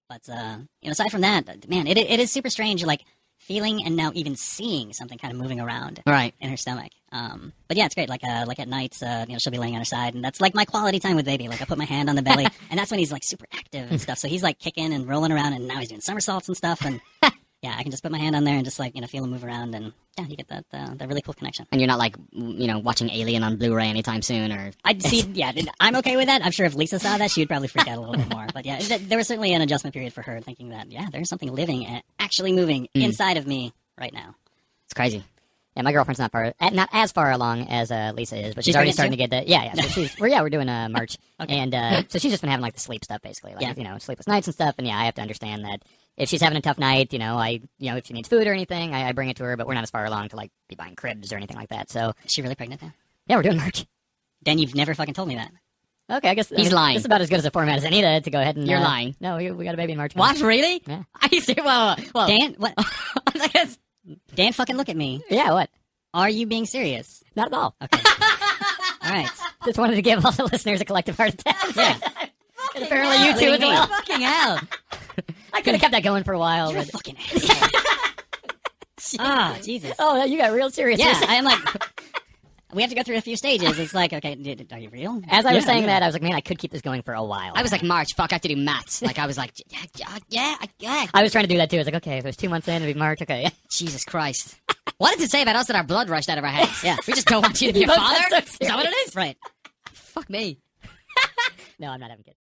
But aside from that, man, it is super strange, like feeling and now even seeing something kind of moving around in her stomach. But yeah, it's great. Like at nights, she'll be laying on her side, and that's like my quality time with baby. Like I put my hand on the belly, and that's when he's like super active and stuff. So he's like kicking and rolling around, and now he's doing somersaults and stuff. And yeah, I can just put my hand on there and just like feel him move around, and yeah, you get that really cool connection. And you're not like watching Alien on Blu-ray anytime soon, or I'd see. Yeah, I'm okay with that. I'm sure if Lisa saw that, she would probably freak out a little bit more. But yeah, there was certainly an adjustment period for her, thinking that there's something living and actually moving inside of me right now. It's crazy. Yeah, my girlfriend's not as far along as Lisa is, but she's already starting to get the So we're doing March, okay. And so she's just been having like the sleep stuff basically, like sleepless nights and stuff. And yeah, I have to understand that if she's having a tough night, if she needs food or anything, I bring it to her. But we're not as far along to like be buying cribs or anything like that. So is she really pregnant now? Yeah, we're doing March. Dan, you've never fucking told me that. Okay, I guess he's lying. This is about as good as a format as any to go ahead and... You're lying. No, we got a baby in March. What, really? Yeah. Are you serious? Well, Dan, what? Dan, fucking look at me. Yeah, what? Are you being serious? Not at all. Okay. All right. Just wanted to give all the listeners a collective heart attack. Yeah. And apparently you too as well. Fucking hell. I could have kept that going for a while. You're a fucking asshole. Jesus. Oh, you got real serious. Yeah, I am like... We have to go through a few stages. It's like, okay, are you real? As I was saying that, I was like, man, I could keep this going for a while. I was like, March, fuck, I have to do maths. Like, I was like, yeah. I was trying to do that too. I was like, okay, if it was 2 months in, it'd be March, okay. Jesus Christ. What does it say about us that our blood rushed out of our heads? Yeah. We just don't want you to be a father? So is that what it is? Right. Fuck me. No, I'm not having kids.